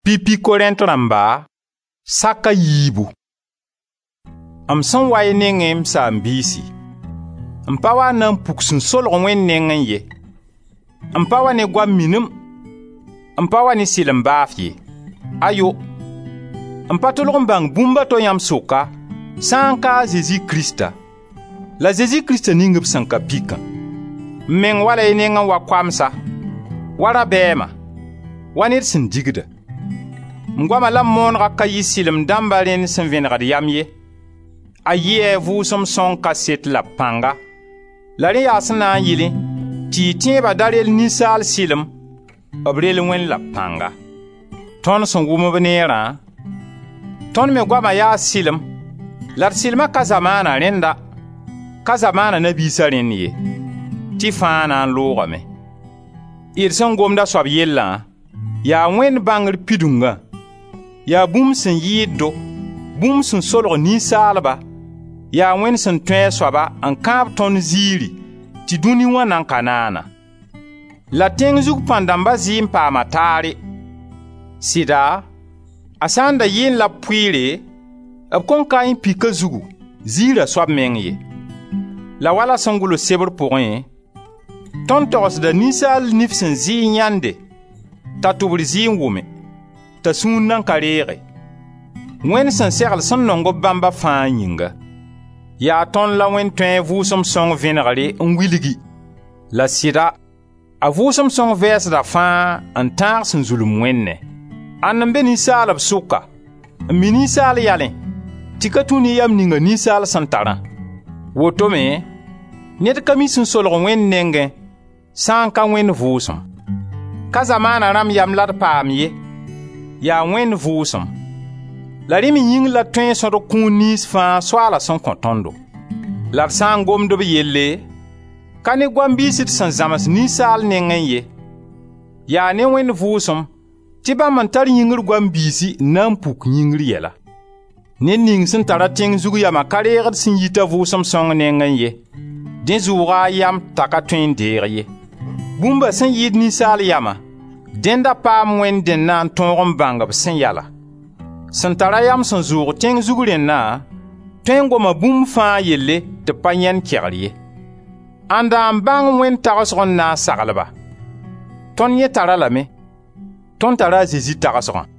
Pipi Korint rãmba saka yiibu. Am sẽn wa y nengẽ m saam biisi. M pa wa n na n puk sẽn solg Wẽnd nengẽ ye. M pa wa ne goam minim. M pa wa ne sɩlem baaf ye. Ayo. M pa tolg n bãng bũmba to yãmb soka sã n ka a Zezi Krista. La Zezi Krista ning b sẽn ka pikã. M meng wala y nengẽ wa koamsa, wa rabɛɛma, wa ned sẽn digda. M goama la m moonega ka yɩ sɩlem dãmba rẽnd sẽn vẽnegd yam ye. A yɩɛ Vʋʋsem Sõng kaset la pãnga. La rẽ yaa sẽn na n yɩlẽ tɩ y tẽebã da rel ninsaal sɩlem, b rel Wẽnd la pãnga. Tõnd sẽn wʋm b neerã, tõnd me goama yaa sɩlem, la d sɩlmã ka zamaana rẽnda, ka zamaana nabiisã rẽnd ye, tɩ fãa na n loogame. D sẽn gomda soab yellã, yaa Wẽnd bãngr pidungã, yaa bũmb sẽn yɩɩd-do, bũmb sẽn solg ninsaalba, yaa Wẽnd sẽn tõe a soaba n kãab tõnd ziiri tɩ dũni wã nan ka naana. La tẽng zug pãn-dãmbã zɩ n paama taare. Sɩda, a sã n da yɩɩn la pʋɩɩre, b kõn ka n pika zugu ziirã soab meng ye. La wala sẽn gʋls sebr pʋgẽ, tõnd togsda ninsaal nif sẽn zɩ yãnde t'a tʋbr zɩ n wʋme, t'a sũur nan ka reege. Wẽnd sẽn segl sẽn nong b bãmba fãa yĩnga. Yaa tõnd la Wẽnd tõe Vʋʋsem Sõng vẽnegre n wilgi. La sɩda, a Vʋʋsem Sõng vɛɛsda fãa n tãag sẽn zulum Wẽnne. Ãnd n be ninsaalb sʋka, n mi ninsaal yalẽ, tɩ ka tũ ne yam ninga ninsaal sẽn tarã. Wotome, ned ka mi sẽn solg Wẽnd nengẽ sã n ka Wẽnd Vʋʋsem. Ka zamaana rãmb yam la d paam ye, yaa Wẽnd Vʋʋsem. La rẽ me yĩng la tõe sõd kũun niis fãa Soaala sẽn kõ tõndo. La d sã n gomd b yelle, ka ne goam-biisd sẽn zãms ninsaal nengẽ ye. Yaa ne Wẽnd Vʋʋsem tɩ bãmb n tar yĩngr goam-biisi n na n puk yĩngr yɛla. Ned ning sẽn tara tẽng zug yama ka reegd sẽn yita Vʋʋsem Sõng nengẽ ye. Dẽ zʋʋga a yam t'a ka tõe n deeg ye. Bũmba sẽn yɩɩd ninsaal yama, dẽnda paam Wẽnd dẽn na n tõog n bãng b sẽn yala. Sẽn tara yam sẽn zʋʋg tẽng zug rẽnnã, tõe n goma bũmb fãa yelle tɩ pa yẽnd kegr ye. Ãnda n bãng Wẽnd tagsg n na n saglba. Tõnd yẽ tara lame, tõnd tara a Zezi tagsgã.